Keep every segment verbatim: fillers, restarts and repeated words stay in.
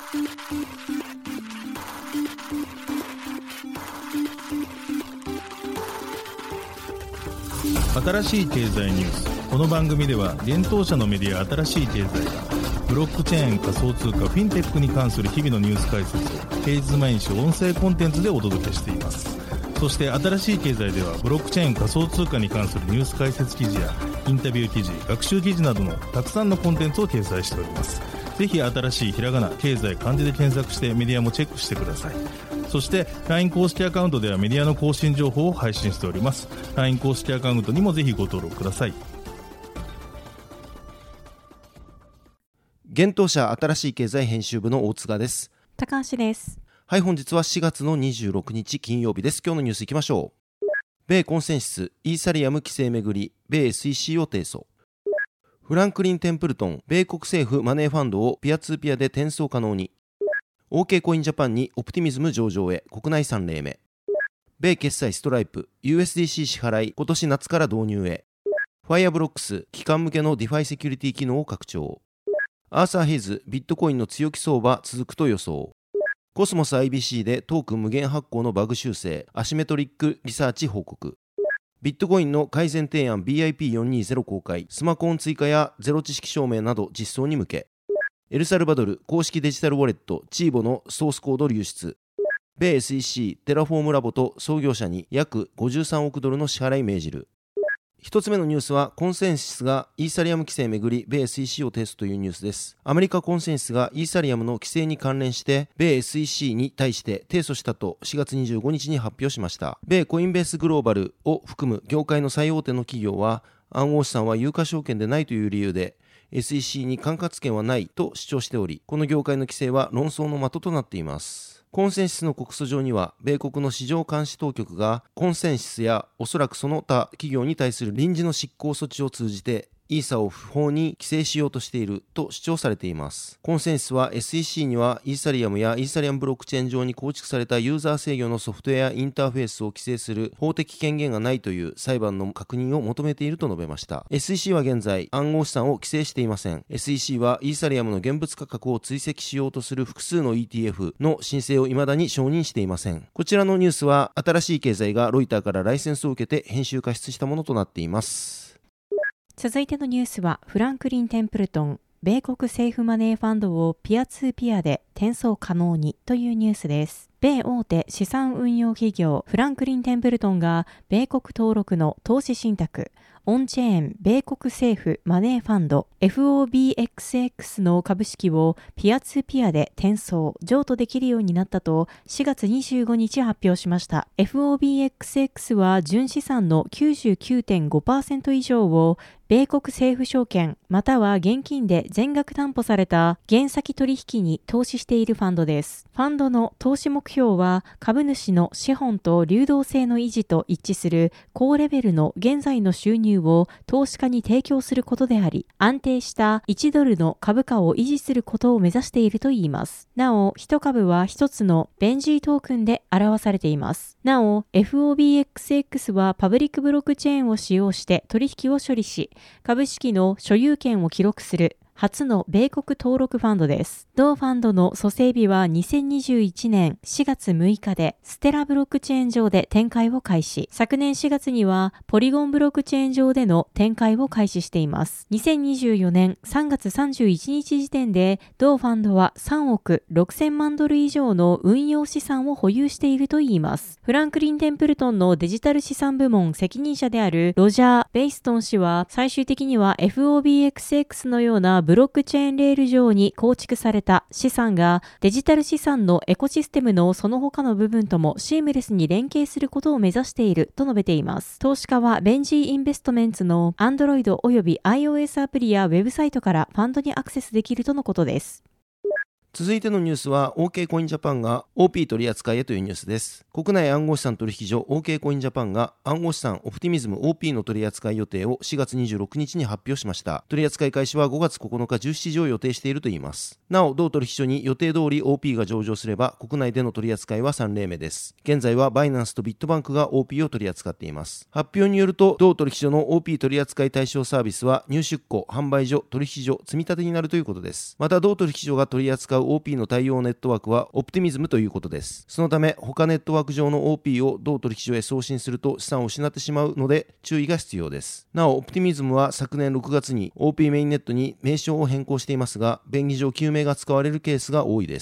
新しい経済ニュース。この番組では現当社のメディア新しい経済がブロックチェーン、仮想通貨、フィンテックに関する日々のニュース解説を平日毎日音声コンテンツでお届けしています。そして新しい経済ではブロックチェーン、仮想通貨に関するニュース解説記事やインタビュー記事、学習記事などのたくさんのコンテンツを掲載しております。ぜひ新しいひらがな、経済、漢字で検索してメディアもチェックしてください。そして ライン 公式アカウントではメディアの更新情報を配信しております。 ライン 公式アカウントにもぜひご登録ください。 現当社新しい経済編集部の大塚です。 高橋です。 はい、本日はしがつのにじゅうろくにち金曜日です。今日のニュースいきましょう。米コンセンシス、イーサリアム規制めぐり、米 エスイーシー を提訴。フランクリン・テンプルトン、米国政府マネーファンドをピアツーピアで転送可能に。OK コインジャパンにオプティミズム上場へ、国内さん例目。米決済ストライプ、ユーエスディーシー 支払い、今年夏から導入へ。ファイアブロックス、機関向けのディファイセキュリティ機能を拡張。アーサー・ヘイズ、ビットコインの強気相場続くと予想。コスモス アイビーシー でトークン無限発行のバグ修正、アシメトリックリサーチ報告。ビットコインの改善提案 ビーアイピーよんにーぜろ 公開、スマコン追加やゼロ知識証明など実装に向け。エルサルバドル公式デジタルウォレットチーボのソースコード流出。米 エスイーシー テラフォームラボと創業者に約ごじゅうさんおくドルの支払い命じる。一つ目のニュースは、コンセンシスがイーサリアム規制めぐり米 エスイーシー を提訴というニュースです。アメリカコンセンシスがイーサリアムの規制に関連して米 エスイーシー に対して提訴したとしがつにじゅうごにちに発表しました。米コインベースグローバルを含む業界の最大手の企業は、暗号資産は有価証券でないという理由でエスイーシー に管轄権はないと主張しており、この業界の規制は論争の的となっています。コンセンシスの告訴状には、米国の市場監視当局がコンセンシスやおそらくその他企業に対する臨時の執行措置を通じてイーサを不法に規制しようとしていると主張されています。コンセンシスは エスイーシー にはイーサリアムやイーサリアムブロックチェーン上に構築されたユーザー制御のソフトウェアインターフェースを規制する法的権限がないという裁判の確認を求めていると述べました。 エスイーシー は現在暗号資産を規制していません。 エスイーシー はイーサリアムの現物価格を追跡しようとする複数の イーティーエフ の申請を未だに承認していません。こちらのニュースは新しい経済がロイターからライセンスを受けて編集加筆したものとなっています。 続いてのニュースは、フランクリン・テンプルトン、米国政府マネーファンドをピアツーピアで転送可能にというニュースです。米大手資産運用企業フランクリン・テンプルトンが米国登録の投資信託オンチェーン米国政府マネーファンド エフオービーエックスエックス の株式をピアツーピアで転送、譲渡できるようになったとしがつにじゅうごにち発表しました。 エフオービーエックスエックス は純資産の きゅうじゅうきゅうてんごパーセント 以上を米国政府証券または現金で全額担保された現先取引に投資しているファンドです。ファンドの投資目標は株主の資本と流動性の維持と一致する高レベルの現在の収入を投資家に提供することであり、安定したいちドルの株価を維持することを目指しているといいます。なお、いち株はひとつのベンジートークンで表されています。なお、エフオービーエックスエックス はパブリックブロックチェーンを使用して取引を処理し、株式の所有権を記録する初の米国登録ファンドです。同ファンドの組成日はにせんにじゅういちねんしがつむいかでステラブロックチェーン上で展開を開始。昨年しがつにはポリゴンブロックチェーン上での展開を開始しています。にせんにじゅうよねんさんがつさんじゅういちにち時点で同ファンドはさんおくろくせんまんドル以上の運用資産を保有しているといいます。フランクリン・テンプルトンのデジタル資産部門責任者であるロジャー・ベイストン氏は、最終的には エフオービーエックスエックス のようなブロックチェーンレール上に構築された資産がデジタル資産のエコシステムのその他の部分ともシームレスに連携することを目指していると述べています。投資家はベンジーインベストメンツの Android および iOS アプリやウェブサイトからファンドにアクセスできるとのことです。 続いてのニュースは OK コインジャパンが オーピー 取り扱いへというニュースです。国内暗号資産取引所 OK コインジャパンが暗号資産オプティミズム オーピー の取り扱い予定をしがつにじゅうろくにちに発表しました。取り扱い開始はごがつここのかじゅうしちじを予定しているといいます。なお、同取引所に予定通り オーピー が上場すれば国内での取り扱いはさん例目です。現在はバイナンスとビットバンクが オーピー を取り扱っています。発表によると、同取引所の オーピー 取り扱い対象サービスは入出庫、販売所、取引所、積み立てになるということです。また同取引所が取り扱うオーピー の対応ネットワークはオプティミズムということです。そのため他ネットワーク上の オーピー を同取引所へ送信すると資産を失ってしまうので注意が必要です。なおオプティミズムは昨年ろくがつに オーピー メインネットに名称を変更していますが、便宜上旧名が使われるケースが多いです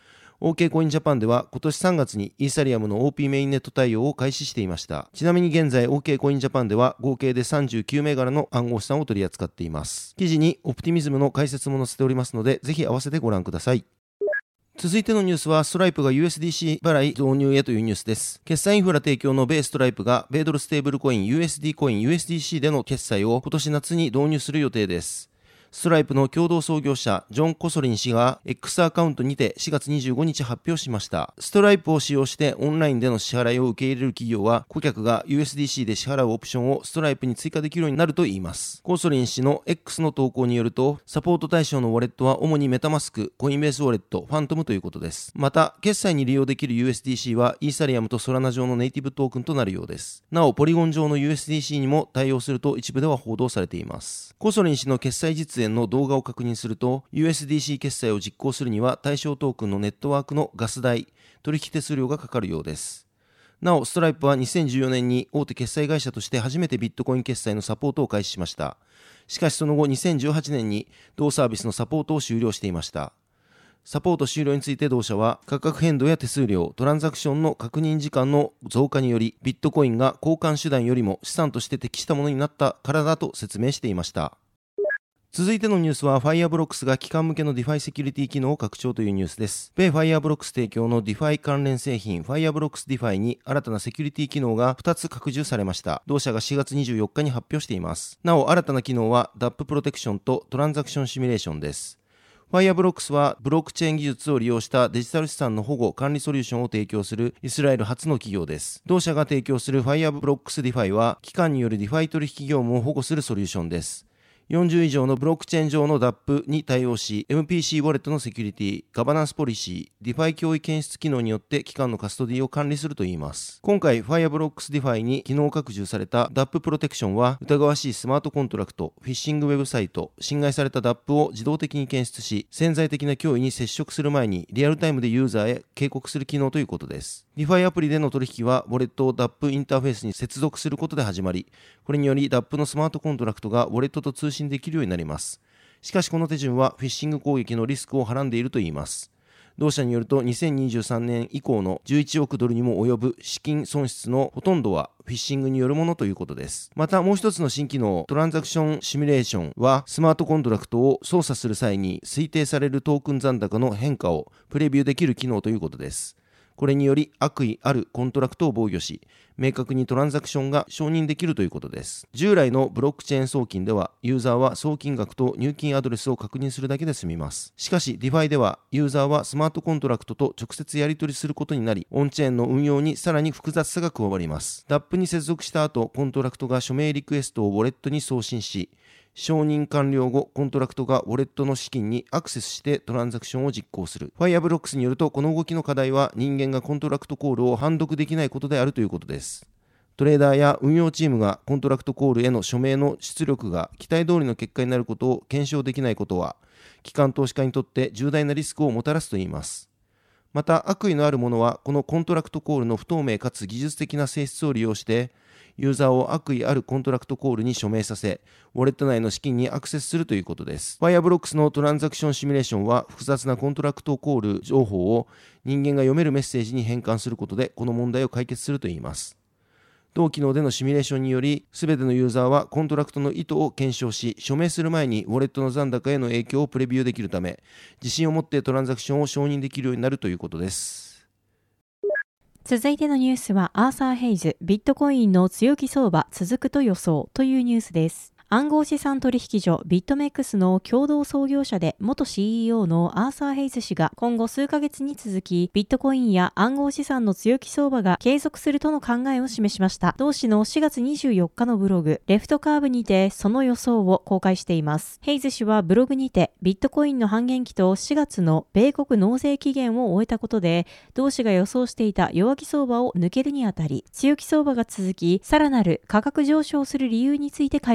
。OK コインジャパンでは今年さんがつにイーサリアムの オーピー メインネット対応を開始していました。ちなみに現在 OK コインジャパンでは合計でさんじゅうきゅうめいがらの暗号資産を取り扱っています。記事にオプティミズムの解説も載せておりますので、ぜひ合わせてご覧ください。続いてのニュースは、ストライプが ユーエスディーシー 払い導入へというニュースです。決済インフラ提供の米ストライプが米ドルステーブルコイン ユーエスディー コイン ユーエスディーシー での決済を今年夏に導入する予定です。ストライプの共同創業者ジョン・コソリン氏が X アカウントにてしがつにじゅうごにち発表しました。ストライプを使用してオンラインでの支払いを受け入れる企業は、顧客が ユーエスディーシー で支払うオプションをストライプに追加できるようになるといいます。コソリン氏の X の投稿によると、サポート対象のウォレットは主にメタマスク、コインベースウォレット、ファントムということです。また、決済に利用できる ユーエスディーシー はイーサリアムとソラナ上のネイティブトークンとなるようです。なお、ポリゴン上の ユーエスディーシー にも対応すると一部では報道されています。コソリン氏の決済実演の動画を確認すると、 ユーエスディーシー 決済を実行するには対象トークンのネットワークのガス代、取引手数料がかかるようです。なお、ストライプはにせんじゅうよねんに大手決済会社として初めてビットコイン決済のサポートを開始しました。しかしその後にせんじゅうはちねんに同サービスのサポートを終了していました。サポート終了について同社は、価格変動や手数料、トランザクションの確認時間の増加により、ビットコインが交換手段よりも資産として適したものになったからだと説明していました。続いてのニュースは、Fireblocks が機関向けの DeFi セキュリティ機能を拡張というニュースです。米 Fireblocks 提供の DeFi 関連製品 Fireblocks DeFi に新たなセキュリティ機能がふたつ拡充されました。同社がしがつにじゅうよっかに発表しています。なお、新たな機能は ダップ プロテクションとトランザクションシミュレーションです。Fireblocks はブロックチェーン技術を利用したデジタル資産の保護管理ソリューションを提供するイスラエル初の企業です。同社が提供する Fireblocks DeFi は、機関による DeFi 取引業務を保護するソリューションです。よんじゅういじょうのブロックチェーン上の ダップ に対応し、エムピーシー ウォレットのセキュリティ、ガバナンスポリシー、DeFi 脅威検出機能によって機関のカストディを管理するといいます。今回 Fireblocks DeFi に機能拡充された ダップ プロテクションは、疑わしいスマートコントラクト、フィッシングウェブサイト、侵害された ダップ を自動的に検出し、潜在的な脅威に接触する前にリアルタイムでユーザーへ警告する機能ということです。DeFi アプリでの取引は、ウォレットを ダップ インターフェースに接続することで始まり、これにより ダップ のスマートコントラクトがウォレットと通信できるようになります。しかしこの手順はフィッシング攻撃のリスクをはらんでいるといいます。同社によるとにせんにじゅうさんねん以降のじゅういちおくドルにも及ぶ資金損失のほとんどはフィッシングによるものということです。またもう一つの新機能、トランザクションシミュレーションは、スマートコントラクトを操作する際に推定されるトークン残高の変化をプレビューできる機能ということです。これにより悪意あるコントラクトを防御し、明確にトランザクションが承認できるということです。従来のブロックチェーン送金では、ユーザーは送金額と入金アドレスを確認するだけで済みます。しかし DeFi では、ユーザーはスマートコントラクトと直接やり取りすることになり、オンチェーンの運用にさらに複雑さが加わります。ダップ に接続した後、コントラクトが署名リクエストをウォレットに送信し、承認完了後、コントラクトがウォレットの資金にアクセスしてトランザクションを実行する。Fireblocks によると、この動きの課題は人間がコントラクトコールを判読できないことであるということです。トレーダーや運用チームがコントラクトコールへの署名の出力が期待通りの結果になることを検証できないことは、機関投資家にとって重大なリスクをもたらすといいます。また、悪意のある者は、このコントラクトコールの不透明かつ技術的な性質を利用して、ユーザーを悪意あるコントラクトコールに署名させ、ウォレット内の資金にアクセスするということです。Fireblocks のトランザクションシミュレーションは、複雑なコントラクトコール情報を人間が読めるメッセージに変換することで、この問題を解決するといいます。同機能でのシミュレーションにより、すべてのユーザーはコントラクトの意図を検証し、署名する前にウォレットの残高への影響をプレビューできるため、自信を持ってトランザクションを承認できるようになるということです。 続いてのニュースは、アーサー・ヘイズ、ビットコインの強気相場続くと予想というニュースです。暗号資産取引所ビットメックスの共同創業者で元 シーイーオー のアーサー・ヘイズ氏が今後数ヶ月に続きビットコインや暗号資産の強気相場が継続するとの考えを示しました。同氏のしがつにじゅうよっかのブログレフトカーブにてその予想を公開しています。ヘイズ氏はブログにてビットコインの半減期としがつの米国納税期限を終えたことで同氏が予想していた弱気相場を抜けるにあたり強気相場が続きさらなる価格上昇する理由について解説して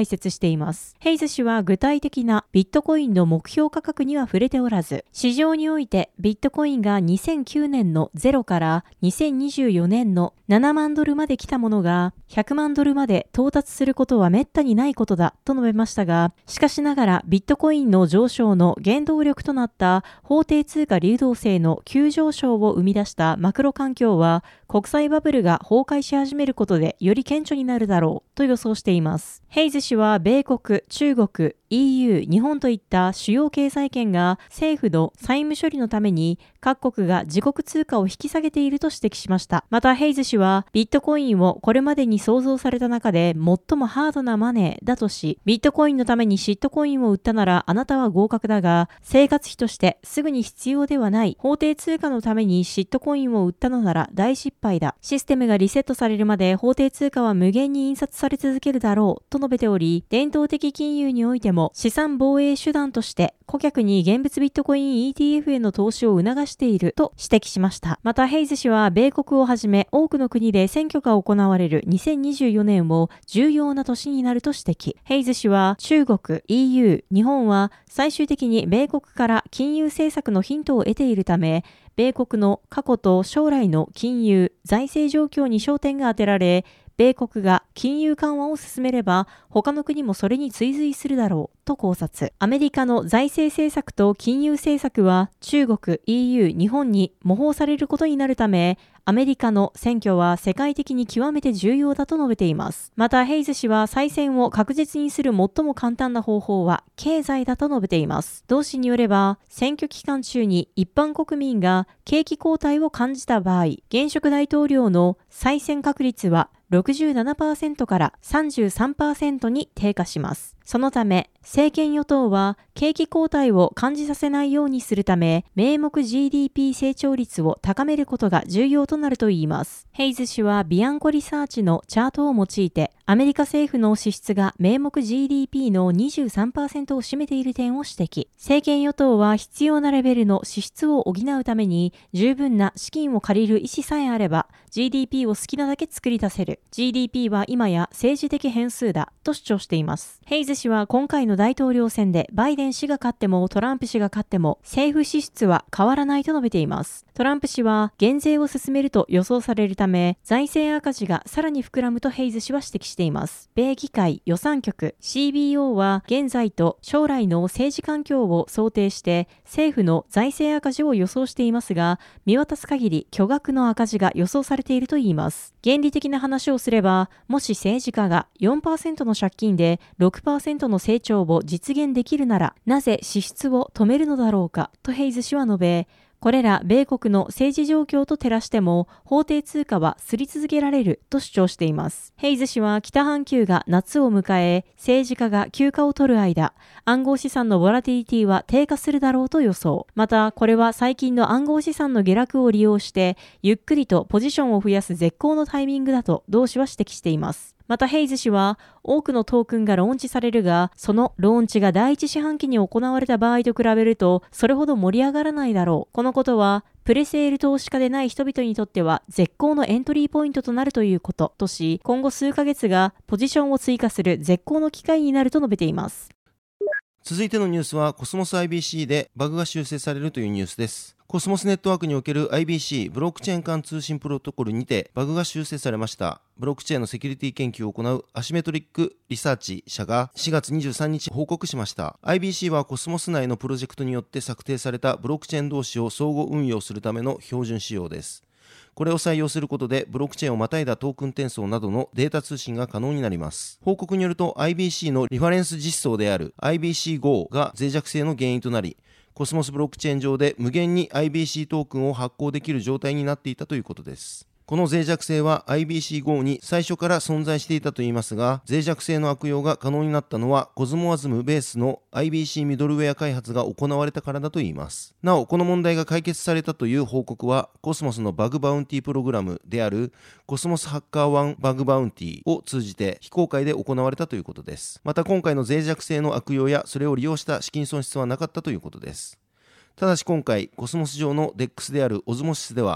しています。ヘイズ氏は具体的なビットコインの目標価格には触れておらず、市場においてビットコインがにせんきゅうねんのゼロからにせんにじゅうよねんのななまんドルまで来たものがひゃくまんドルまで到達することはめったにないことだと述べましたが、しかしながらビットコインの上昇の原動力となった法定通貨流動性の急上昇を生み出したマクロ環境は、国際バブルが崩壊し始めることでより顕著になるだろうと予想しています。ヘイズ氏は米国、中国、イーユー、日本といった主要経済圏が政府の債務処理のために各国が自国通貨を引き下げていると指摘しました。またヘイズ氏はビットコインをこれまでに創造された中で最もハードなマネーだとし、ビットコインのためにシットコインを売ったならあなたは合格だが、生活費としてすぐに必要ではない法定通貨のためにシットコインを売ったのなら大失敗だ。システムがリセットされるまで法定通貨は無限に印刷され続けるだろうと述べており、伝統的金融においても資産防衛手段として顧客に現物ビットコイン イーティーエフ への投資を促していると指摘しました。またヘイズ氏は米国をはじめ多くの国で選挙が行われるにせんにじゅうよねんを重要な年になると指摘。ヘイズ氏は中国、イーユー、日本は最終的に米国から金融政策のヒントを得ているため、米国の過去と将来の金融、財政状況に焦点が当てられ、米国が金融緩和を進めれば他の国もそれに追随するだろうと考察。アメリカの財政政策と金融政策は中国、イーユー、日本に模倣されることになるため、アメリカの選挙は世界的に極めて重要だと述べています。またヘイズ氏は再選を確実にする最も簡単な方法は経済だと述べています。同氏によれば、選挙期間中に一般国民が景気後退を感じた場合、現職大統領の再選確率はろくじゅうななパーセント から さんじゅうさんパーセント に低下します。そのため、政権与党は景気後退を感じさせないようにするため、名目 ジーディーピー 成長率を高めることが重要となるといいます。ヘイズ氏はビアンコリサーチのチャートを用いて、アメリカ政府の支出が名目 ジーディーピー の にじゅうさんパーセント を占めている点を指摘。政権与党は必要なレベルの支出を補うために十分な資金を借りる意思さえあれば ジーディーピー を好きなだけ作り出せる。ジーディーピー は今や政治的変数だと主張しています。ヘイズ氏は今回の大統領選でバイデン氏が勝ってもトランプ氏が勝っても政府支出は変わらないと述べています。トランプ氏は減税を進めると予想されるため、財政赤字がさらに膨らむとヘイズ氏は指摘しています。米議会予算局 シービーオー は現在と将来の政治環境を想定して政府の財政赤字を予想していますが、見渡す限り巨額の赤字が予想されているといいます。原理的な話をすれば、もし政治家が よんパーセント の借金で ろくパーセント の成長を実現できるなら、なぜ支出を止めるのだろうかとヘイズ氏は述べ、これら米国の政治状況と照らしても法定通貨はすり続けられると主張しています。ヘイズ氏は北半球が夏を迎え、政治家が休暇を取る間、暗号資産のボラティリティは低下するだろうと予想。また、これは最近の暗号資産の下落を利用して、ゆっくりとポジションを増やす絶好のタイミングだと同氏は指摘しています。またヘイズ氏は多くのトークンがローンチされるが、そのローンチが第一四半期に行われた場合と比べるとそれほど盛り上がらないだろう。このことはプレセール投資家でない人々にとっては絶好のエントリーポイントとなるということとし、今後数ヶ月がポジションを追加する絶好の機会になると述べています。 続いてのニュースはコスモス アイビーシー でバグが修正されるというニュースです。コスモスネットワークにおける アイビーシー ブロックチェーン間通信プロトコルにてバグが修正されました。ブロックチェーンのセキュリティ研究を行うアシメトリックリサーチ社がしがつにじゅうさんにち報告しました。 アイビーシー はコスモス内のプロジェクトによって策定されたブロックチェーン同士を相互運用するための標準仕様です。これを採用することでブロックチェーンをまたいだトークン転送などのデータ通信が可能になります。報告によると アイビーシー のリファレンス実装である アイビーシーゴー が脆弱性の原因となり、コスモスブロックチェーン上で無限に アイビーシー トークンを発行できる状態になっていたということです。この脆弱性は アイビーシーゴー に最初から存在していたといいますが、脆弱性の悪用が可能になったのはコズモアズムベースの アイビーシー ミドルウェア開発が行われたからだといいます。なお、この問題が解決されたという報告はコスモスのバグバウンティプログラムであるコスモスハッカーワンバグバウンティを通じて非公開で行われたということです。また今回の脆弱性の悪用やそれを利用した資金損失はなかったということです。ただし今回コスモス上の デックス であるオズモシスでは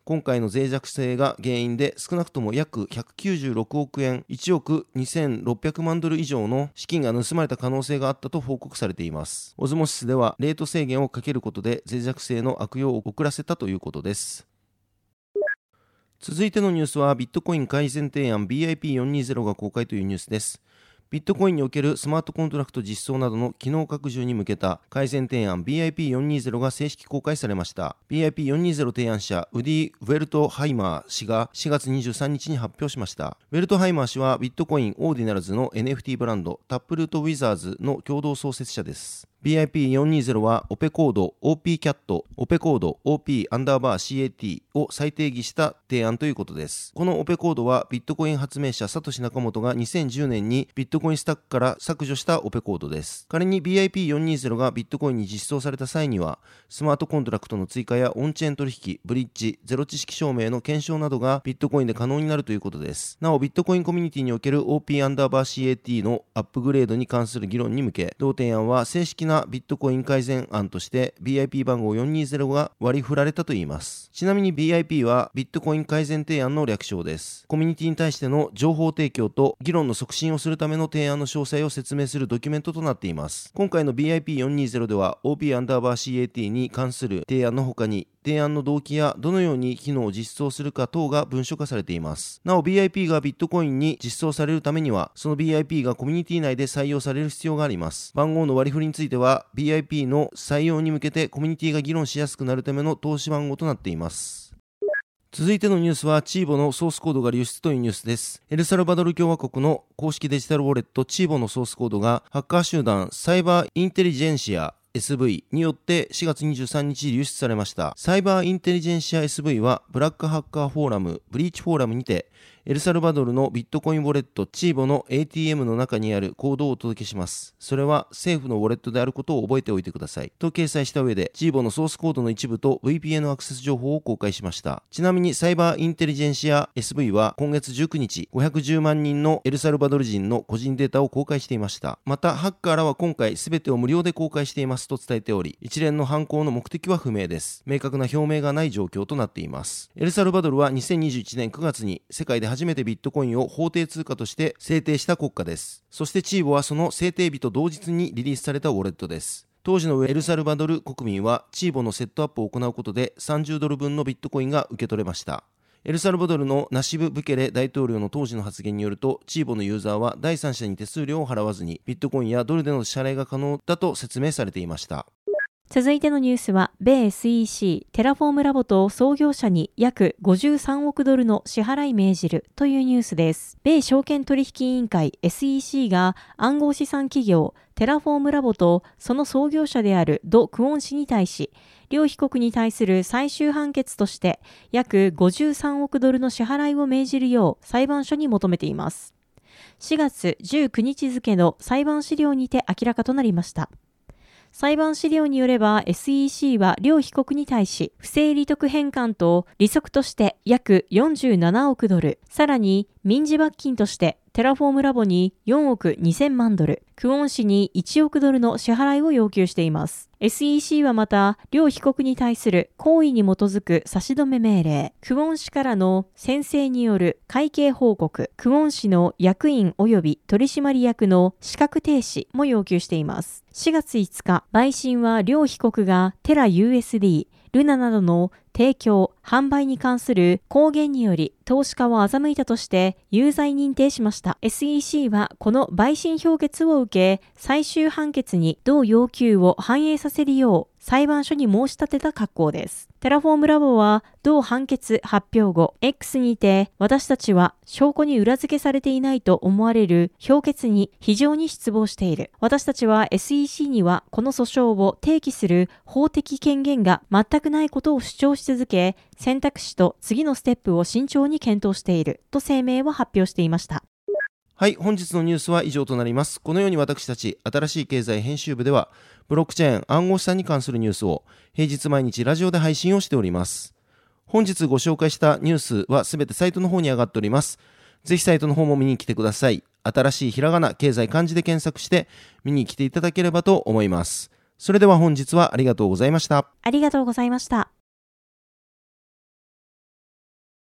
今回の脆弱性が原因で少なくとも約ひゃくきゅうじゅうろくおくえん、いちおくにせんろっぴゃくまんドル以上の資金が盗まれた可能性があったと報告されています。オズモシスではレート制限をかけることで脆弱性の悪用を遅らせたということです。続いてのニュースはビットコイン改善提案 ビーアイピーよんひゃくにじゅう が公開というニュースです。ビットコインにおけるスマートコントラクト実装などの機能拡充に向けた改善提案 ビーアイピーよんひゃくにじゅう が正式公開されました。ビーアイピーよんひゃくにじゅう 提案者ウディ・ウェルトハイマー氏がしがつにじゅうさんにちに発表しました。ウェルトハイマー氏はビットコインオーディナルズの エヌエフティー ブランドタップルートウィザーズの共同創設者です。ビーアイピーよんひゃくにじゅう はオペコード オーピーキャット、オペコード オーピー アンダーバー シーエーティー を再定義した提案ということです。このオペコードはビットコイン発明者サトシナカモトがにせんじゅうねんにビットコインスタックから削除したオペコードです。仮に ビーアイピーよんひゃくにじゅう がビットコインに実装された際には、スマートコントラクトの追加やオンチェーン取引、ブリッジ、ゼロ知識証明の検証などがビットコインで可能になるということです。なお、ビットコインコミュニティにおける オーピー アンダーバー シーエーティー のアップグレードに関する議論に向け、同提案は正式なビットコイン改善案として ビーアイピー 番号よんひゃくにじゅうが割り振られたといいます。ちなみに ビーアイピー はビットコイン改善提案の略称です。コミュニティに対しての情報提供と議論の促進をするための提案の詳細を説明するドキュメントとなっています。今回の ビーアイピーよんひゃくにじゅう では オーピー アンダーバー シーエーティー に関する提案の他に、提案の動機やどのように機能を実装するか等が文書化されています。なお ビーアイピー がビットコインに実装されるためには、その ビーアイピー がコミュニティ内で採用される必要があります。番号の割り振りについては ビーアイピー の採用に向けてコミュニティが議論しやすくなるための投資番号となっています。続いてのニュースはチーボのソースコードが流出というニュースです。エルサルバドル共和国の公式デジタルウォレットチーボのソースコードがハッカー集団サイバーインテリジェンシアエスブイ によってしがつにじゅうさんにち流出されました。サイバーインテリジェンシア エスブイ はブラックハッカーフォーラム、ブリーチフォーラムにてエルサルバドルのビットコインウォレットチーボの エーティーエム の中にあるコードをお届けします。それは政府のウォレットであることを覚えておいてください。と掲載した上で、チーボのソースコードの一部と ブイピーエヌ アクセス情報を公開しました。ちなみにサイバーインテリジェンシア エスブイ は今月じゅうくにち、ごひゃくじゅうまんにんのエルサルバドル人の個人データを公開していました。また、ハッカーらは今回全てを無料で公開していますと伝えており、一連の犯行の目的は不明です。明確な表明がない状況となっています。エルサルバドルはにせんにじゅういちねんくがつに世界で初めてビットコインを法定通貨として制定した国家です。そしてチーボはその制定日と同日にリリースされたウォレットです。当時のエルサルバドル国民はチーボのセットアップを行うことでさんじゅうドルぶんのビットコインが受け取れました。エルサルバドルのナシブ・ブケレ大統領の当時の発言によると、チーボのユーザーは第三者に手数料を払わずにビットコインやドルでの支払いが可能だと説明されていました。 続いてのニュースは、米 エスイーシー テラフォームラボと創業者に約ごじゅうさんおくドルの支払い命じるというニュースです。米証券取引委員会 エスイーシー が暗号資産企業テラフォームラボとその創業者であるド・クオン氏に対し、両被告に対する最終判決として約ごじゅうさんおくドルの支払いを命じるよう裁判所に求めています。しがつじゅうくにち付の裁判資料にて明らかとなりました。裁判資料によれば エスイーシー は両被告に対し不正利得返還と利息として約よんじゅうななおくドル、さらに民事罰金としてテラフォームラボによんおくにせんまんドル、クオン氏にいちおくドルの支払いを要求しています。エスイーシー はまた、両被告に対する行為に基づく差し止め命令、クオン氏からの宣誓による会計報告、クオン氏の役員及び取締役の資格停止も要求しています。しがついつか、陪審は両被告がテラ ユーエスディー、ルナなどの提供、販売に関する公言により投資家を欺いたとして有罪認定しました。エスイーシー はこの陪審評決を受け、最終判決に同要求を反映させるよう裁判所に申し立てた格好です。テラフォームラボは同判決発表後、X にて私たちは証拠に裏付けされていないと思われる評決に非常に失望している。私たちは エスイーシー にはこの訴訟を提起する法的権限が全くないことを主張し続け、選択肢と次のステップを慎重に検討していると声明を発表していました。 はい、本日のニュースは以上となります。このように私たち新しい経済編集部ではブロックチェーン暗号資産に関するニュースを平日毎日ラジオで配信をしております。本日ご紹介したニュースはすべてサイトの方に上がっております。ぜひサイトの方も見に来てください。新しいひらがな経済漢字で検索して見に来ていただければと思います。それでは本日はありがとうございました。 ありがとうございました。